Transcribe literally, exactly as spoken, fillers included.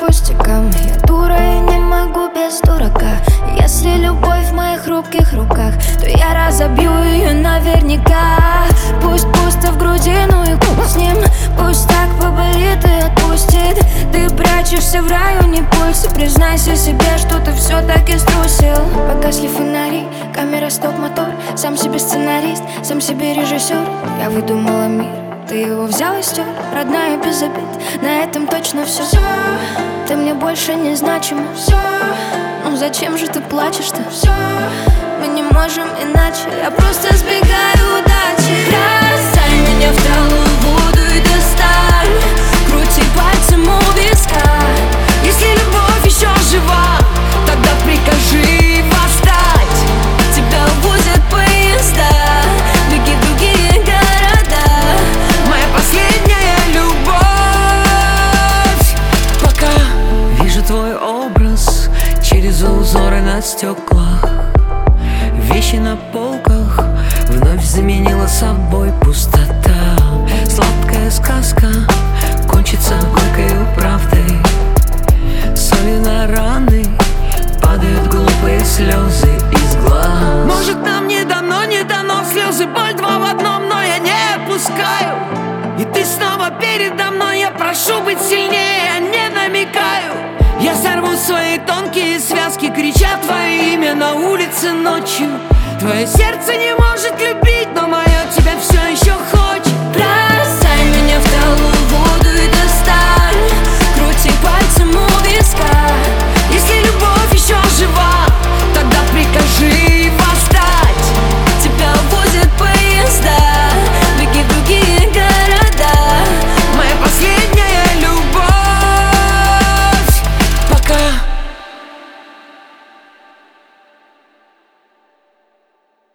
пустякам. Я дура и не могу без дурака. Если любовь в моих хрупких руках, то я разобью ее наверняка. Пусть пусто в груди, ну и с ним. Пусть так поболит и отпустит. Ты прячешься в районе пульса. Признайся себе, что ты все-таки струсил. Погасли фонари, камера, стоп, мотор. Сам себе сценарист, сам себе режиссер. Я выдумала мир, ты его взял и стер. Родная без обид, на этом точно все. Ты мне больше не значима. Ну зачем же ты плачешь-то? Мы не можем иначе. Я просто сбегаю удачи. Бросай меня в талую воду и достань. Крути пальцем у виска. Если любовь еще жива, тогда прикажи восстать. Тебя увозят поезда, беги в другие города. Моя последняя любовь. Пока вижу твой образ через узоры на стеклах. Вещи на полках вновь заменила собой пустота. Сладкая сказка кончится горькой правдой. Солью на раны падают глупые слезы из глаз. Может, нам не дано, не дано слезы, боль два в одном, но я не отпускаю. И ты снова передо мной, я прошу быть сильнее, я не намекаю. Я сорву свои тонкие связки, крича твое имя на улице ночью. Твое сердце не может любить, но мое тебя все еще хочет.